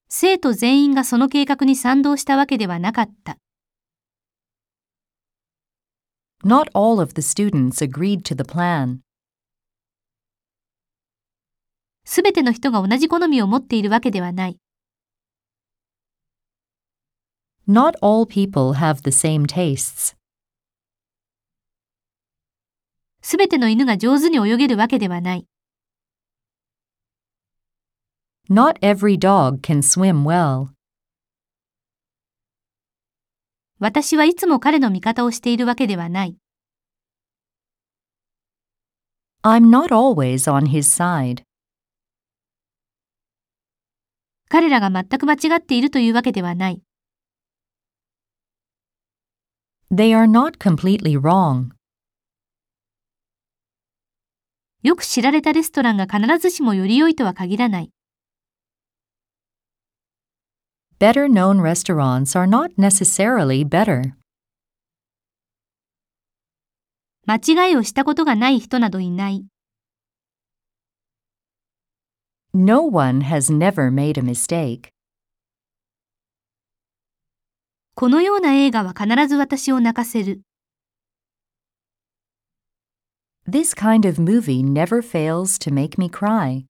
生徒全員がその計画に賛同したわけではなかった。 Not all of the students agreed to the plan. すべての人が同じ好みを持っているわけではない。 Not all people have the same tastes. すべての犬が上手に泳げるわけではない。 Not every dog can swim well. 私はいつも彼の味方をしているわけではない。 I'm not always on his side. 彼らが全く間違っているというわけではない。 They are not completely wrong. よく知られたレストランが必ずしもより良いとは限らない。 Better known restaurants are not necessarily better. 間違いをしたことがない人などいない。 No one has never made a mistake. このような映画は必ず私を泣かせる。 This kind of movie never fails to make me cry.